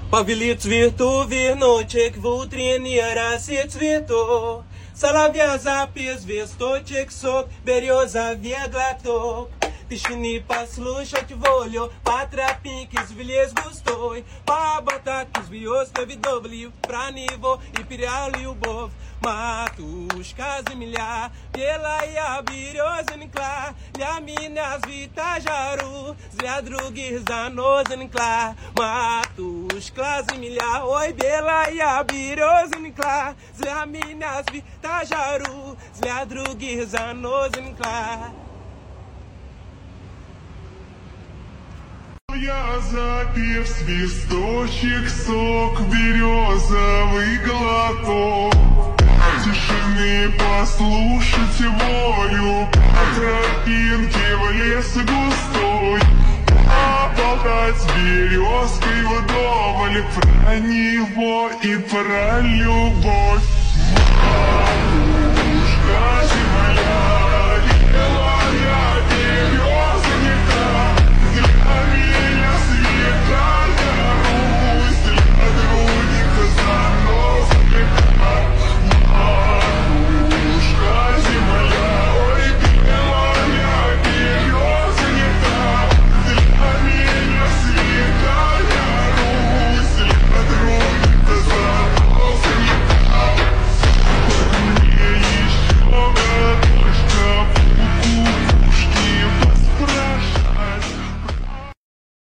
Повели цвету веночек в утренней росе цветов. Соловья запел звездочек, сок, березовый глоток. Тишины послушать волю, по тропинке звелез густой. По болтатке звезд вдовлив про него и перял любовь. Матушка земля, белая березонька, для меня звезда жару, для других занозонька. Матушка земля, ой, белая березонька, для меня звезда жару, для других занозонька. Я запев свисточек, сок, березовый глоток. Тишины послушать волю, по тропинке в лес густой. Поболтать с березкой вдоволь про него и про любовь. Матушка земля.